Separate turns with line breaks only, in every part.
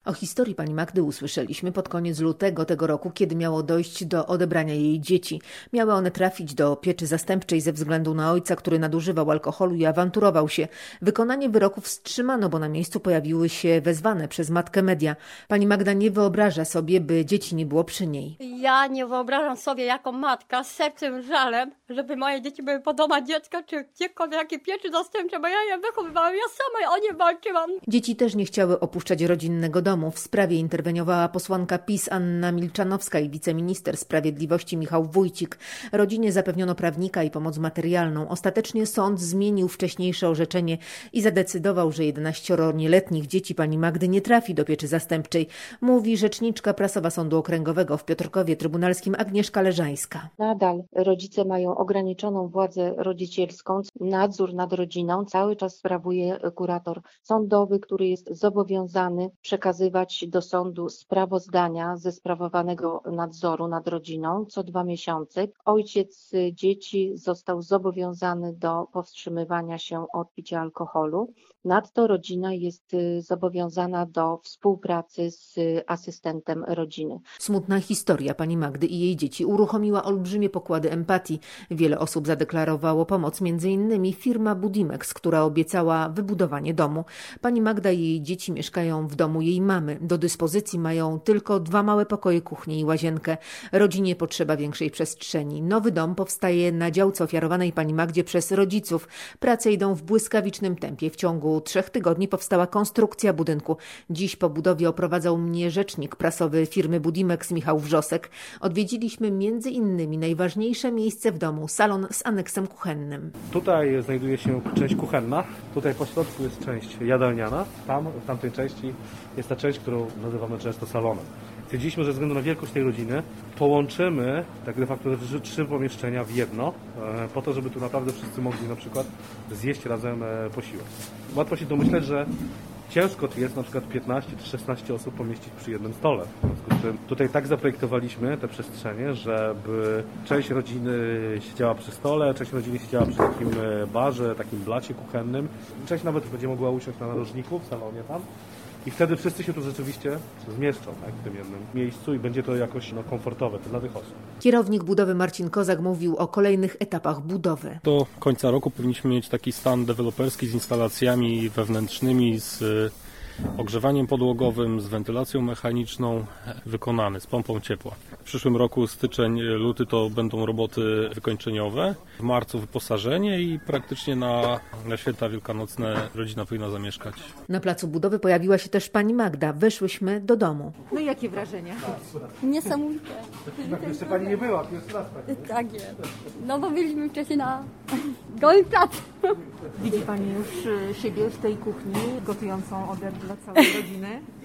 O historii pani Magdy usłyszeliśmy pod koniec lutego tego roku, kiedy miało dojść do odebrania jej dzieci. Miały one trafić do pieczy zastępczej ze względu na ojca, który nadużywał alkoholu i awanturował się. Wykonanie wyroku wstrzymano, bo na miejscu pojawiły się wezwane przez matkę media. Pani Magda nie wyobraża sobie, by dzieci nie było przy niej.
Ja nie wyobrażam sobie jako matka z sercem, żalem, żeby moje dzieci były po domach dziecka, czy gdziekolwiek, jakie pieczy zastępcze, bo ja je wychowywałam, ja sama o nie walczyłam.
Dzieci też nie chciały opuszczać rodzinnego domu. W sprawie interweniowała posłanka PiS Anna Milczanowska i wiceminister sprawiedliwości Michał Wójcik. Rodzinie zapewniono prawnika i pomoc materialną. Ostatecznie sąd zmienił wcześniejsze orzeczenie i zadecydował, że 11 nieletnich dzieci pani Magdy nie trafi do pieczy zastępczej, mówi rzeczniczka prasowa Sądu Okręgowego w Piotrkowie Trybunalskim Agnieszka Leżańska.
Nadal rodzice mają ograniczoną władzę rodzicielską. Nadzór nad rodziną cały czas sprawuje kurator sądowy, który jest zobowiązany przekazywać do sądu sprawozdania ze sprawowanego nadzoru nad rodziną co 2 miesiące. Ojciec dzieci został zobowiązany do powstrzymywania się od picia alkoholu. Nadto rodzina jest zobowiązana do współpracy z asystentem rodziny.
Smutna historia pani Magdy i jej dzieci uruchomiła olbrzymie pokłady empatii. Wiele osób zadeklarowało pomoc, m.in. firma Budimex, która obiecała wybudowanie domu. Pani Magda i jej dzieci mieszkają w domu jej mamy. Do dyspozycji mają tylko 2 małe pokoje, kuchnię i łazienkę. Rodzinie potrzeba większej przestrzeni. Nowy dom powstaje na działce ofiarowanej pani Magdzie przez rodziców. Prace idą w błyskawicznym tempie. W ciągu 3 tygodni powstała konstrukcja budynku. Dziś po budowie oprowadzał mnie rzecznik prasowy firmy Budimex Michał Wrzosek. Odwiedziliśmy m.in. najważniejsze miejsce w domu, salon z aneksem kuchennym.
Tutaj znajduje się część kuchenna, tutaj po środku jest część jadalniana, w tamtej części jest ta część, którą nazywamy często salonem. Stwierdziliśmy, że ze względu na wielkość tej rodziny połączymy tak de facto 3 pomieszczenia w jedno, po to, żeby tu naprawdę wszyscy mogli na przykład zjeść razem posiłek. Łatwo się domyśleć, że ciężko jest na przykład 15 czy 16 osób pomieścić przy jednym stole. W związku z tym tutaj tak zaprojektowaliśmy te przestrzenie, żeby część rodziny siedziała przy stole, część rodziny siedziała przy takim barze, takim blacie kuchennym. Część nawet będzie mogła usiąść na narożniku w salonie tam. I wtedy wszyscy się tu rzeczywiście zmieszczą w tym jednym miejscu i będzie to jakoś komfortowe dla tych osób.
Kierownik budowy Marcin Kozak mówił o kolejnych etapach budowy.
Do końca roku powinniśmy mieć taki stan deweloperski z instalacjami wewnętrznymi, z ogrzewaniem podłogowym, z wentylacją mechaniczną wykonany, z pompą ciepła. W przyszłym roku styczeń, luty to będą roboty wykończeniowe. W marcu wyposażenie i praktycznie na święta wielkanocne rodzina powinna zamieszkać.
Na placu budowy pojawiła się też pani Magda. Weszłyśmy do domu. No i jakie wrażenia?
Niesamowite.
Tak, jeszcze pani nie była, pierwszy raz pani.
Tak jest. No bo byliśmy wcześniej na gołym placu.
Widzi pani już siebie w tej kuchni gotującą obiad dla całej rodziny?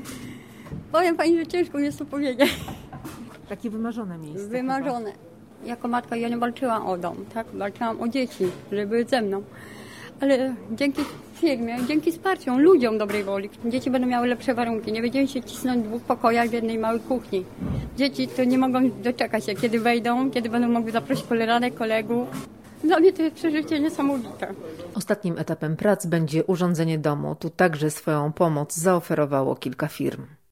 Powiem pani, że ciężko jest to powiedzieć.
Takie wymarzone miejsce.
Wymarzone. Jako matka ja nie walczyłam o dom, tak? Walczyłam o dzieci, żeby były ze mną. Ale dzięki firmie, dzięki wsparciu, ludziom dobrej woli, dzieci będą miały lepsze warunki. Nie będziemy się cisnąć w 2 pokojach w jednej małej kuchni. Dzieci to nie mogą doczekać się, kiedy wejdą, kiedy będą mogły zaprosić koleżanek, kolegów. Dla mnie to jest przeżycie niesamowite.
Ostatnim etapem prac będzie urządzenie domu. Tu także swoją pomoc zaoferowało kilka firm.